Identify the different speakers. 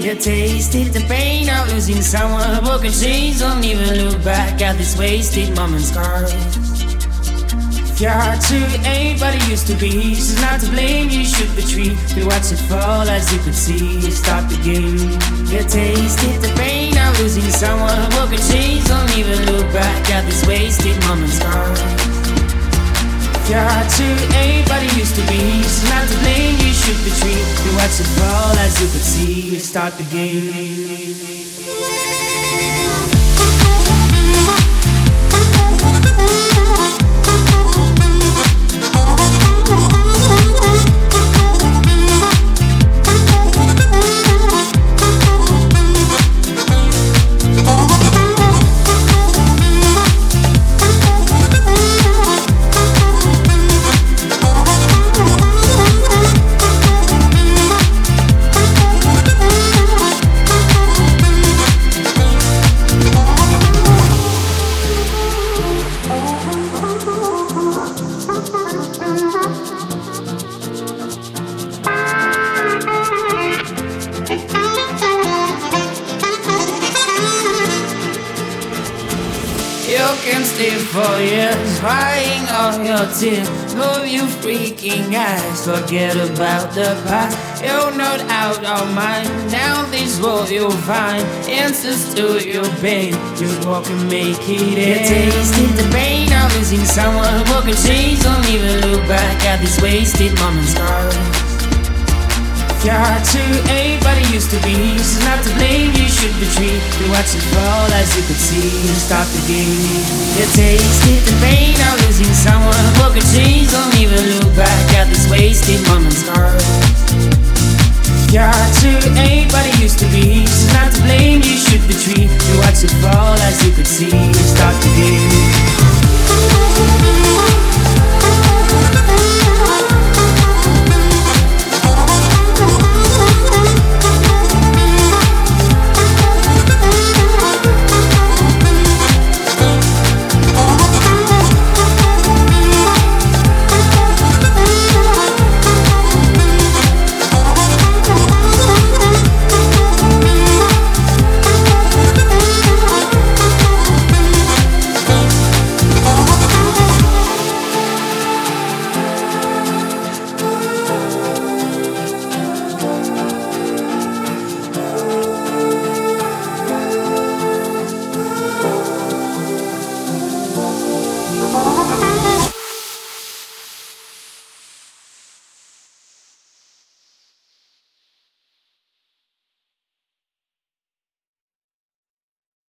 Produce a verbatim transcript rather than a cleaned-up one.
Speaker 1: You tasted the pain of losing someone. Broken chains, don't even look back at this wasted moment's scars. If your heart to ain't what it used to be, she's not to blame, you should retreat. You watch it fall as you could see, you stop the game. You tasted the pain of losing someone. Broken chains, don't even look back at this wasted moment's scars. If your heart to ain't what it used to be, she's not to blame, you should retreat. You watch it fall as you could see, you start the game. You can stay for years, crying all your tears. Move you freaking eyes, forget about the past. You're not out of mind, down this road you'll find answers to your pain. Just walk and make it end. You tasted the pain of losing someone. Broken chains, don't even look back at this wasted moment's scars. If your heart to ain't what it used to be, she's not to blame, you should retreat. You watch it fall as you could see, you stop the game. You tasted the pain of losing someone. Broken chains, don't even look back at this wasted moment's scars. If your heart to ain't what it used to be, she's not to blame, you should retreat. You watch it fall as you could see, you stop the game.